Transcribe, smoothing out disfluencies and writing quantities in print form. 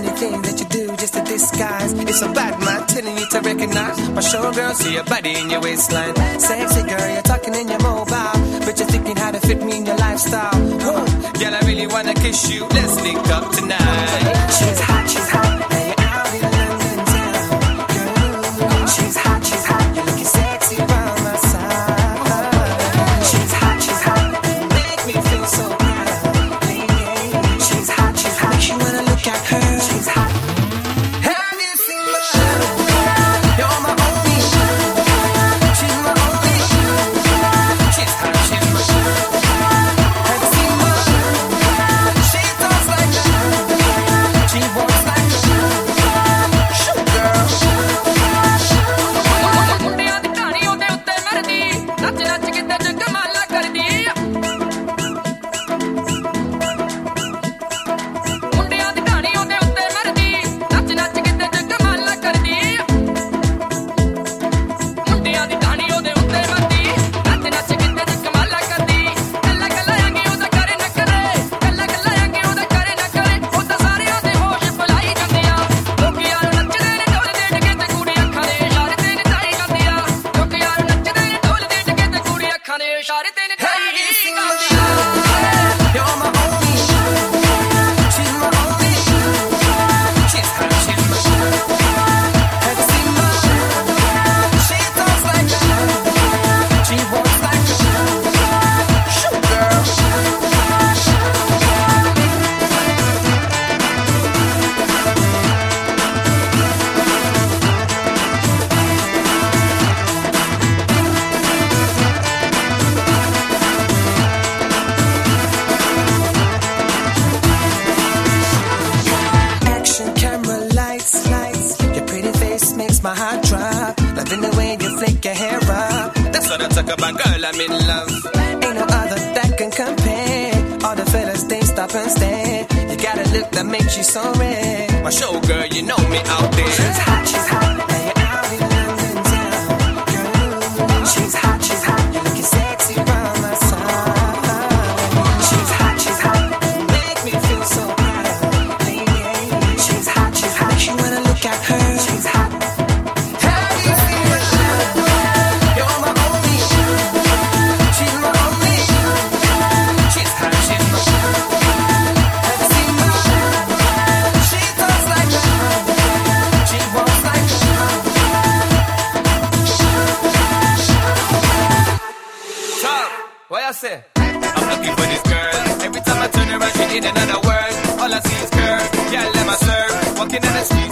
anything that you do just to disguise. It's a bad man telling you to recognize. My showgirl, see your body in your waistline. Sexy girl, you're talking in your mobile, but you're thinking how to fit me in your lifestyle. Whoa, girl, I really wanna kiss you. Let's link up tonight. She's hot, she's hot. Now you're out in London town. Girl, she's hot, you're looking sexy by my side. She's hot, you make me feel so proud. She's hot, makes you wanna look at her. She's hot. Have you seen my You're my only She's my only She's hot, she's my Have you seen my She talks like she walks like shoot girl. ਮੁੰਡਿਆਂ ਦੀ ਕਹਾਣੀ ਉਹਦੇ ਉੱਤੇ ਮਰਦੀ ਨੱਚ ਨੱਚ ਕੇ ਤੇ ਜਗਮਾਲਾ ਕਰਦੀ ਮੁੰਡਿਆਂ ਦੀ ਕਹਾਣੀ ਉਹਦੇ ਉੱਤੇ ਮਰਦੀ ਨੱਚ ਨੱਚ ਕੇ ਤੇ ਜਗਮਾਲਾ ਕਰਦੀ ਮੁੰਡਿਆਂ ਦੀ ਕਹਾਣੀ ਉਹਦੇ ਉੱਤੇ ਮਰਦੀ ਨੱਚ ਨੱਚ ਕੇ ਤੇ ਜਗਮਾਲਾ ਕਰਦੀ ਗੱਲਾਂ ਗੱਲਾਂ ਆਂਗੇ ਉਹਦਾ ਕਰੇ ਨਾ ਕਰੇ ਗੱਲਾਂ ਗੱਲਾਂ ਆਂਗੇ ਉਹਦਾ ਕਰੇ ਨਾ ਕਰੇ ਉਹ ਤਾਂ ਸਾਰਿਆਂ ਦੇ ਹੋਸ਼ ਭੁਲਾਈ ਜਾਂਦੀਆਂ ਲੋਕ ਯਾਰ ਨੱਚਦੇ ਨੇ ਢੋਲਦੇ ਡਗੇ ਤੇ ਕੁੜੀ ਅੱਖਾਂ ਦੇ ਇਸ਼ਾਰੇ ਤੇ ਨਚਾਈ ਜਾਂਦੀਆਂ ਲੋਕ ਯਾਰ ਨੱਚਦੇ ਨੇ ਢੋਲਦੇ ਡਗੇ ਤੇ ਕੁੜੀ ਅੱਖਾਂ ਦੇ ਇਸ਼ਾਰੇ ਤੇ ਨਚਾਈ ਜਾਂਦੀਆਂ You're my only She's my only She's hot, she's my Have you seen my She talks like she walks like shoot girl. Action camera lights, your pretty face makes my heart drop. Loving the way you flick your hair up. That's what I talk about, girl, I'm in love. Ain't no other that can compare. All the fellas, they stop and stare. You got a look that makes you so rare. My show girl, you know me out there. She's hot, now you're out in London town. Girl, she's hot, you're looking sexy by my side. She's hot, you make me feel so proud. She's hot, makes you wanna look at her. She's hot. Have you seen her? You're my only. She's my only. She's hot, she's my. Have you seen her? She talks like she walks like Talk, what I say? I'm looking for this girl. Every time I turn around, she in another world. All I see is curves. Yeah, let my serve. Walking in the streets.